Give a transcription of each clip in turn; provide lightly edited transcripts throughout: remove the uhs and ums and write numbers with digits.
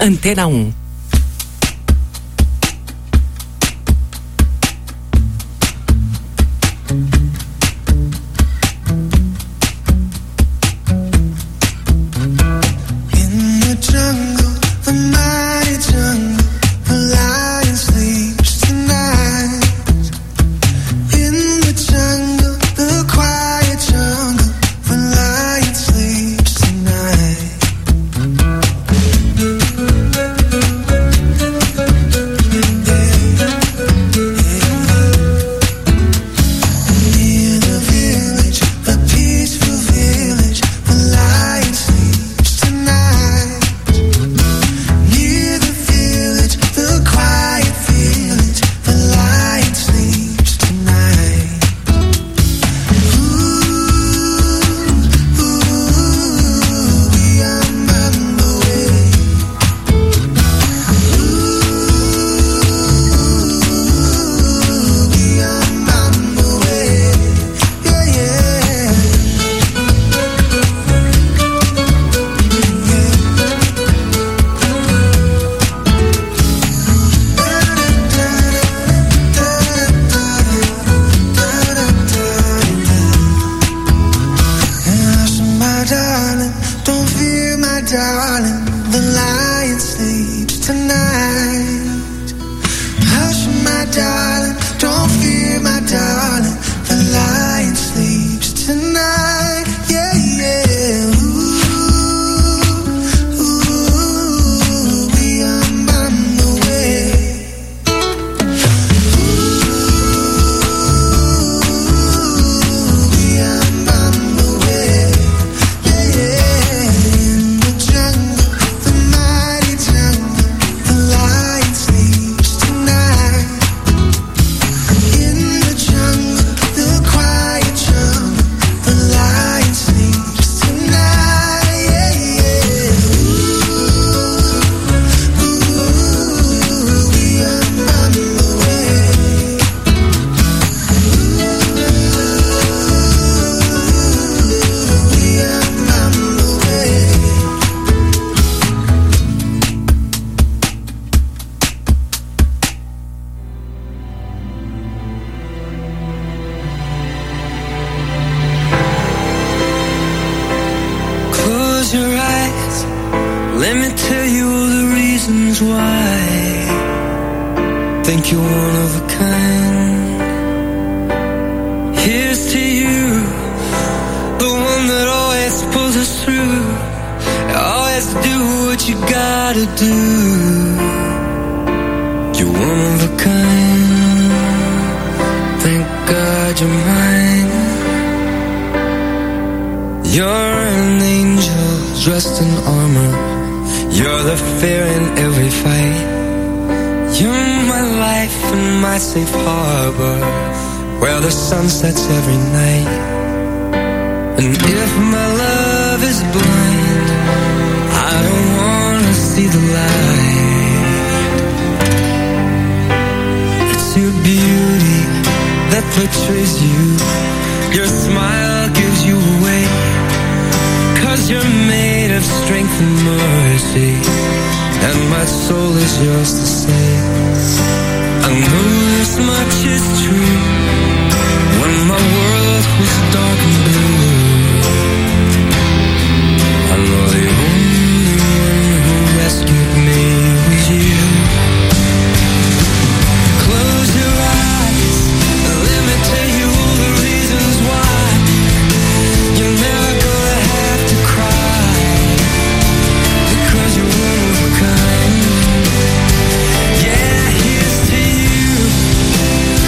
Antena 1. Sunsets every night. And if my love is blind, I don't wanna see the light. It's your beauty that betrays you. Your smile gives you away. 'Cause you're made of strength and mercy, and my soul is yours to save. I know this much is true. When my world was dark and blue, I know the only one who rescued me was you. Close your eyes and let me tell you all the reasons why you're never gonna have to cry, because you're one of a kind. Yeah, here's to you.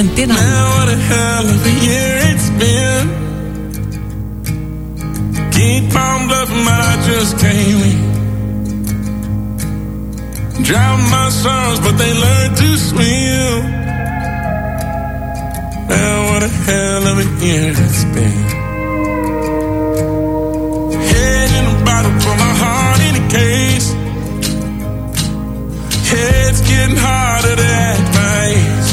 Antena 1. What a hell of a year it's been. Keep on bluffing, but I just can't win. Drown my songs, but they learn to swim. Man, what a hell of a year it's been. Head in a bottle, put my heart in a case. Head's getting harder to act my age.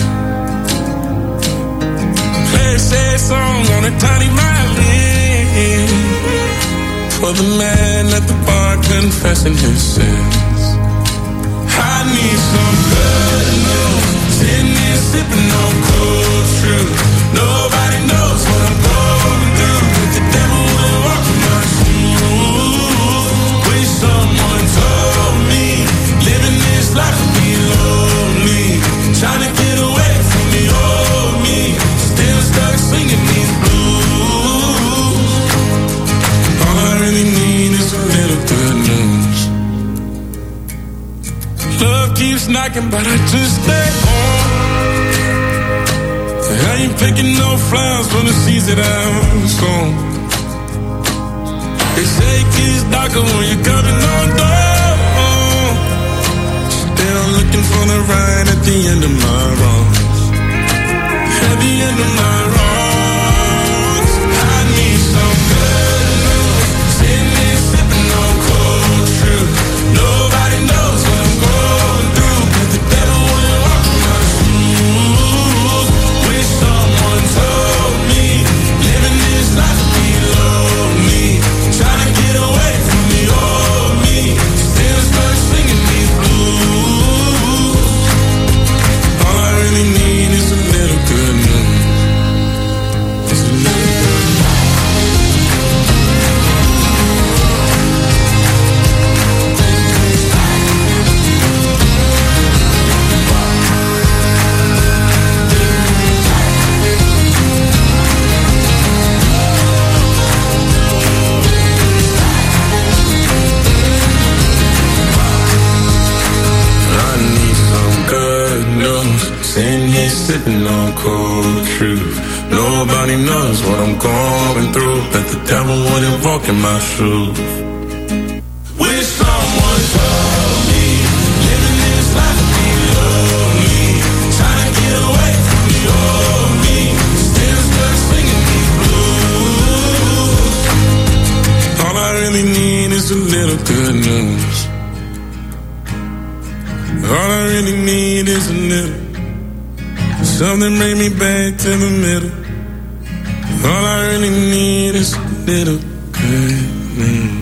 Play a sad song on a tiny violin for the man at the bar confessing his sins. I need some good news. Sitting here sipping on cold truth. Nobody knows what I'm going through. But the devil will walk in my shoes. Wish someone told me living this life would be lonely. Trying to get away from the old me. Still stuck singing these blues. All I really need is a little good news. Love keeps knocking, but I just stay home. I ain't picking no flowers for the seeds that I've sown. They say it gets darker when you're coming on down. Still looking for the right at the end of my wrongs. At the end of my wrongs. I need some good news. Sitting here sipping on cold truth. Nobody knows what I'm going through, but the devil will walk in my shoes. Wish someone told me living this life would be lonely. Trying to get away from the old me. Still stuck singing these blues. All I really need is a little good news. It's a little sitting here sipping on cold truth. Nobody knows what I'm going through, but the devil wouldn't walk in my shoes. Wish someone told me living this life would be lonely. Trying to get away from the old me. Still stuck singing these blues. All I really need is a little good news. All I really need is a little. Something bring me back to the middle. All I really need is a little good news.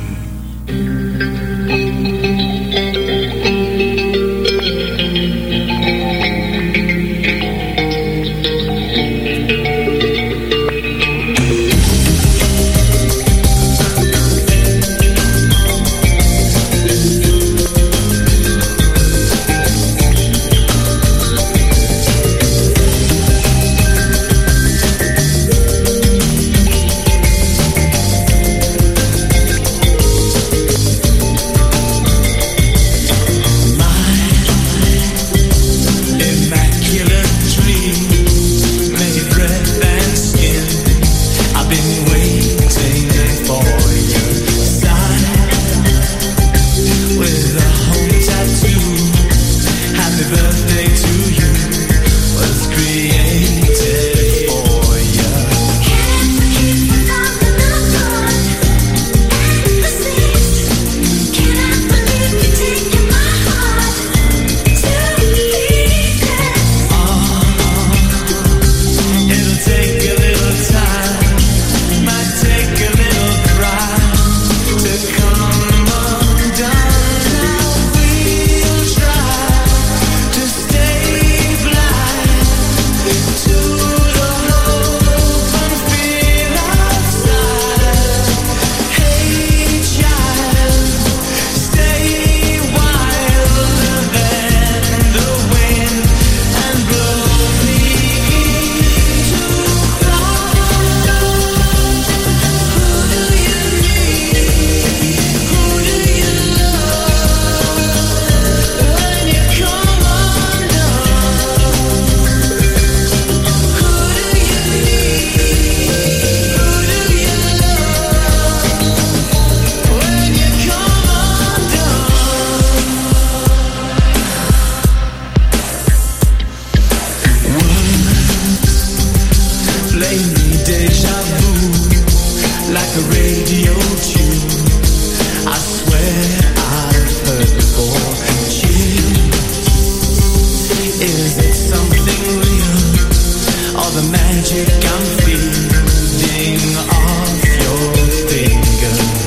taboo, like a radio tune. I swear I've heard before. Chill, is it something real, or the magic I'm feeding off your fingers?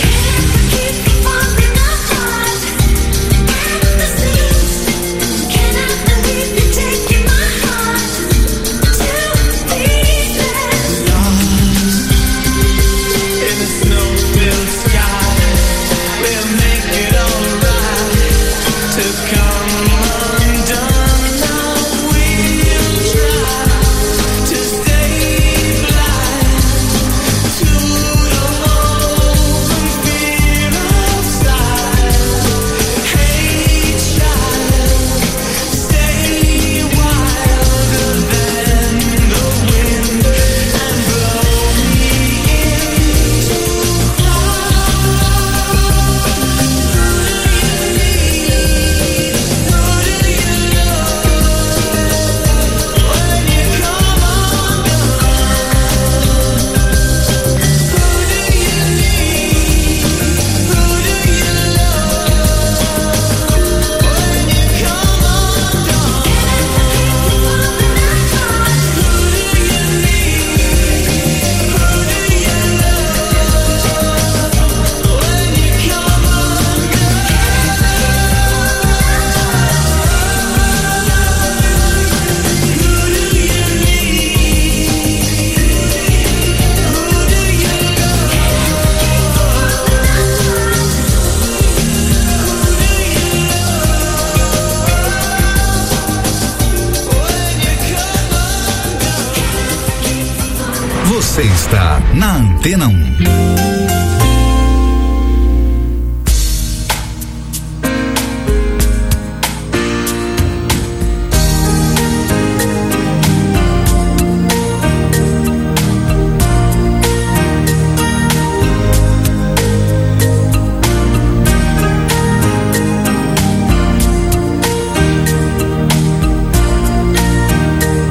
Você está na Antena 1.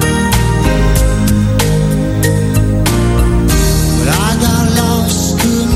I got lost, couldn't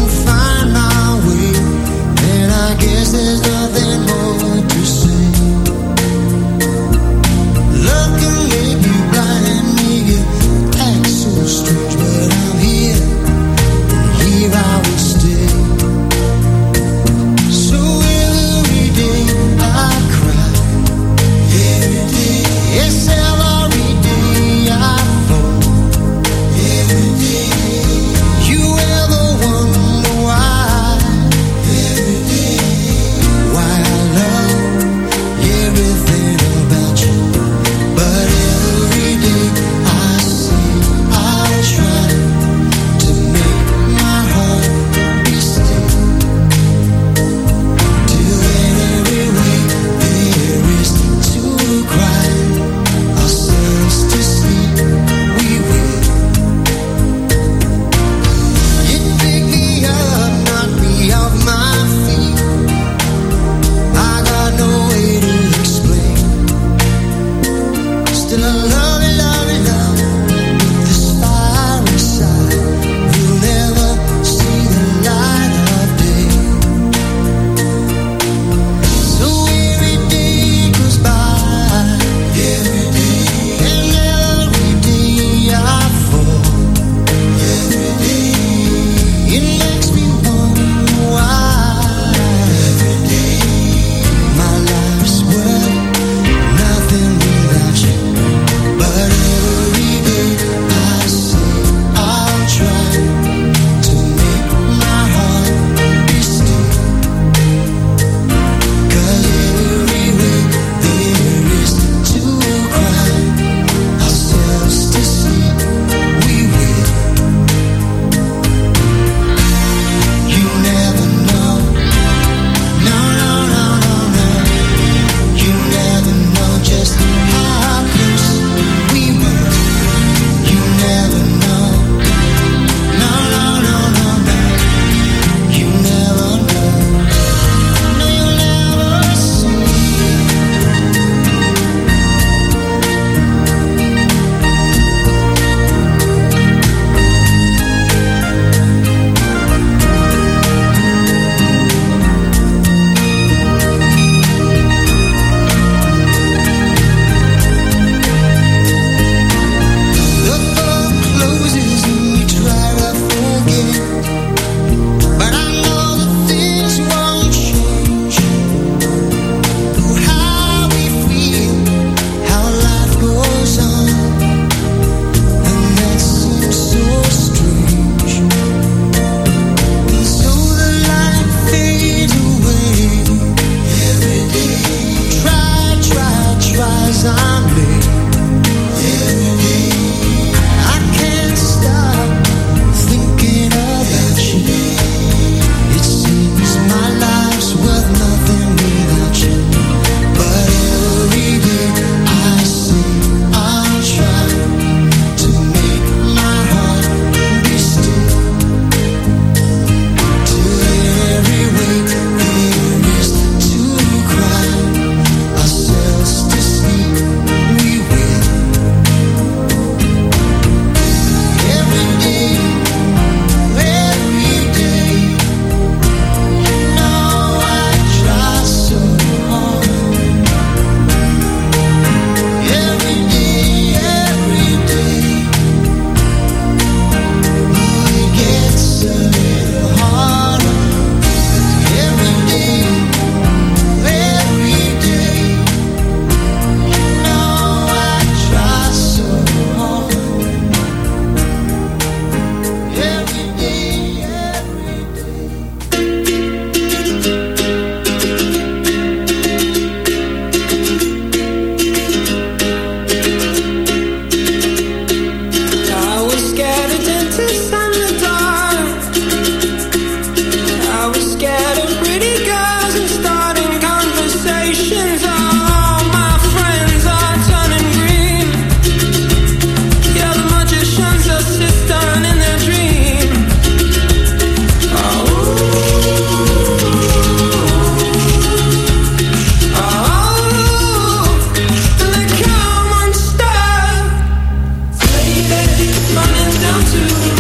to the